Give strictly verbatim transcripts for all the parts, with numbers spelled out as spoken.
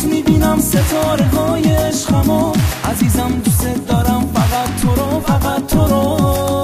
میبینم ستاره های عشقمو، عزیزم دوست دارم فقط تو رو، فقط تو رو.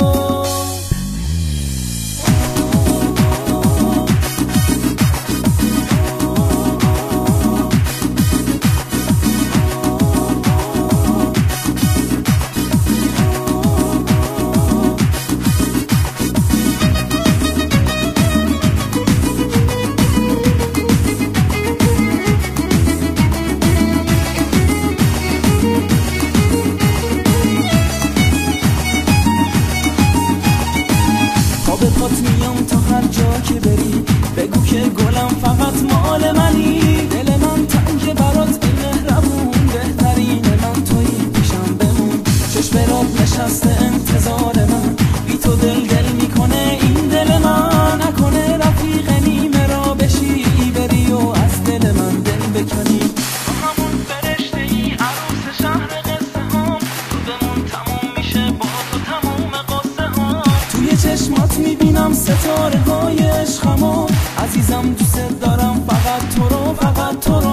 به پات میام تا هر جا که بری، بگو که گلم فقط مال منی. دل من تنگ برات ای مهربون، بهترین من تویی، پیشم بمون. چشم رات نشسته انتظار من، بی تو دل دل میکنه این دل من. نکنه رفیق نیمه را بشی بری و از دل من دل بکنی. تو همون فرشته ای عروس شهر قصه هام، تو بمون تموم میشه با تو تموم قصه هام. توی چشمات میبینم ستاره های عشقمو، عزیزم دوست دارم فقط تو رو، فقط تو رو.